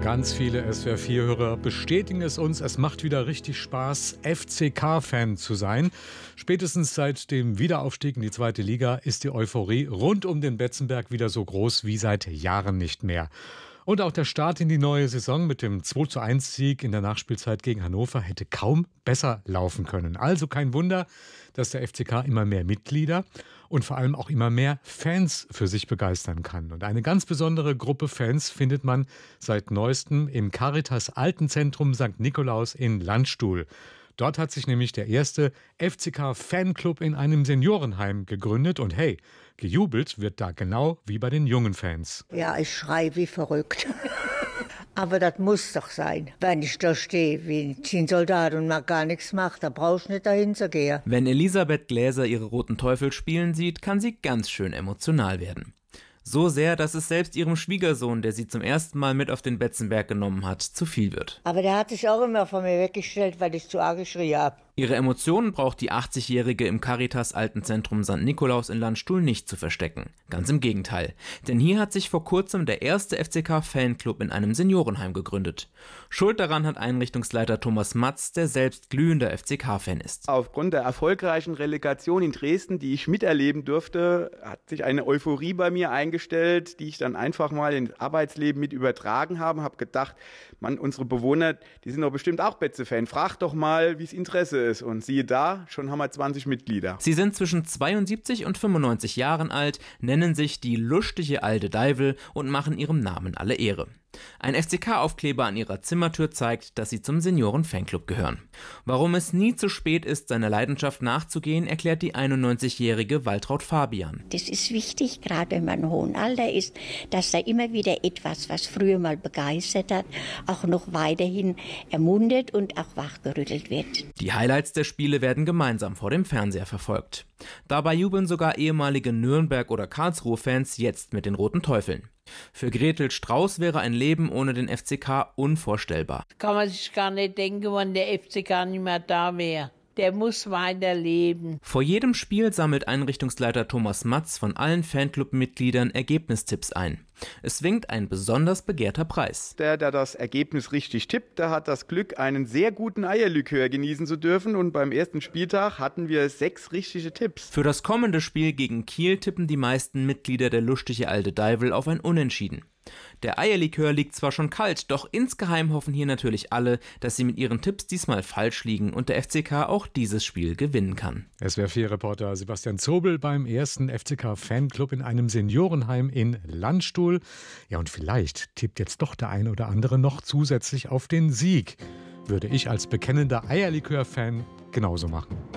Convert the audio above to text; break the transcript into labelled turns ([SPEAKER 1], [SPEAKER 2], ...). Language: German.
[SPEAKER 1] Ganz viele SWR4-Hörer bestätigen es uns, es macht wieder richtig Spaß, FCK-Fan zu sein. Spätestens seit dem Wiederaufstieg in die zweite Liga ist die Euphorie rund um den Betzenberg wieder so groß wie seit Jahren nicht mehr. Und auch der Start in die neue Saison mit dem 2:1-Sieg in der Nachspielzeit gegen Hannover hätte kaum besser laufen können. Also kein Wunder, dass der FCK immer mehr Mitglieder und vor allem auch immer mehr Fans für sich begeistern kann. Und eine ganz besondere Gruppe Fans findet man seit neuestem im Caritas Altenzentrum St. Nikolaus in Landstuhl. Dort hat sich nämlich der erste FCK-Fanclub in einem Seniorenheim gegründet. Und hey, gejubelt wird da genau wie bei den jungen Fans.
[SPEAKER 2] Ja, ich schreie wie verrückt. Aber das muss doch sein. Wenn ich da stehe wie ein Zinnsoldat und mal gar nichts mache, da brauche ich nicht dahin zu gehen.
[SPEAKER 3] Wenn Elisabeth Gläser ihre Roten Teufel spielen sieht, kann sie ganz schön emotional werden. So sehr, dass es selbst ihrem Schwiegersohn, der sie zum ersten Mal mit auf den Betzenberg genommen hat, zu viel wird.
[SPEAKER 2] Aber der hat sich auch immer von mir weggestellt, weil ich zu arg geschrien habe.
[SPEAKER 3] Ihre Emotionen braucht die 80-Jährige im Caritas Altenzentrum St. Nikolaus in Landstuhl nicht zu verstecken. Ganz im Gegenteil. Denn hier hat sich vor kurzem der erste FCK-Fanclub in einem Seniorenheim gegründet. Schuld daran hat Einrichtungsleiter Thomas Matz, der selbst glühender FCK-Fan ist.
[SPEAKER 4] Aufgrund der erfolgreichen Relegation in Dresden, die ich miterleben durfte, hat sich eine Euphorie bei mir eingestellt, die ich dann einfach mal ins Arbeitsleben mit übertragen habe. Habe gedacht, Mann, unsere Bewohner, die sind doch bestimmt auch Betze-Fan. Frag doch mal, wie das Interesse ist. Und siehe da, schon haben wir 20 Mitglieder.
[SPEAKER 3] Sie sind zwischen 72 und 95 Jahren alt, nennen sich die lustige alte Deivel und machen ihrem Namen alle Ehre. Ein FCK-Aufkleber an ihrer Zimmertür zeigt, dass sie zum Senioren-Fanclub gehören. Warum es nie zu spät ist, seiner Leidenschaft nachzugehen, erklärt die 91-jährige Waltraud Fabian.
[SPEAKER 5] Das ist wichtig, gerade wenn man im hohen Alter ist, dass da immer wieder etwas, was früher mal begeistert hat, auch noch weiterhin ermundet und auch wachgerüttelt wird.
[SPEAKER 3] Die Highlights der Spiele werden gemeinsam vor dem Fernseher verfolgt. Dabei jubeln sogar ehemalige Nürnberg- oder Karlsruhe-Fans jetzt mit den Roten Teufeln. Für Gretel Strauß wäre ein Leben ohne den FCK unvorstellbar.
[SPEAKER 6] Kann man sich gar nicht denken, wenn der FCK nicht mehr da wäre. Der muss weiterleben.
[SPEAKER 3] Vor jedem Spiel sammelt Einrichtungsleiter Thomas Matz von allen Fanclub-Mitgliedern Ergebnistipps ein. Es winkt ein besonders begehrter Preis.
[SPEAKER 4] Der das Ergebnis richtig tippt, der hat das Glück, einen sehr guten Eierlikör genießen zu dürfen. Und beim ersten Spieltag hatten wir 6 richtige Tipps.
[SPEAKER 3] Für das kommende Spiel gegen Kiel tippen die meisten Mitglieder der lustige alte Deivel auf ein Unentschieden. Der Eierlikör liegt zwar schon kalt, doch insgeheim hoffen hier natürlich alle, dass sie mit ihren Tipps diesmal falsch liegen und der FCK auch dieses Spiel gewinnen kann.
[SPEAKER 1] SWR4-Reporter Sebastian Zobel beim ersten FCK-Fanclub in einem Seniorenheim in Landstuhl. Ja, und vielleicht tippt jetzt doch der ein oder andere noch zusätzlich auf den Sieg. Würde ich als bekennender Eierlikör-Fan genauso machen.